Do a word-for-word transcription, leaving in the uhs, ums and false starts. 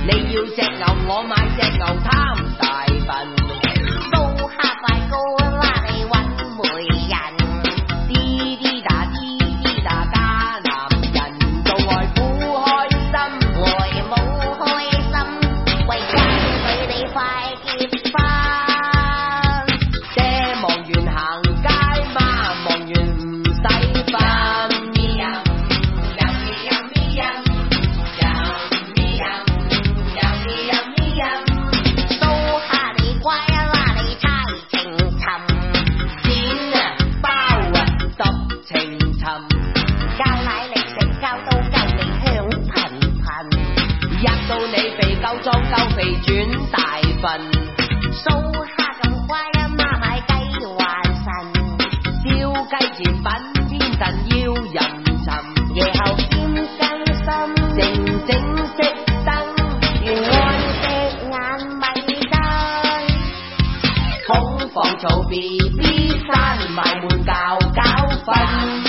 你要隻牛，我買隻牛貪大份。 掃下快高啦，你揾媒人， 滴滴答滴滴答假男人，做外父開心， 外母開心，為爭取你快結婚。 姐忙完行街嘛，忙完唔使瞓。到你肥夠裝夠肥轉大份， 掃下咁乖啊媽買雞還神， 燒雞甜品天神要吟沉， 夜後見更深， 靜靜熄燈， 原愛隻眼咪得， 恐防嘈 B B 閂埋門覺覺瞓。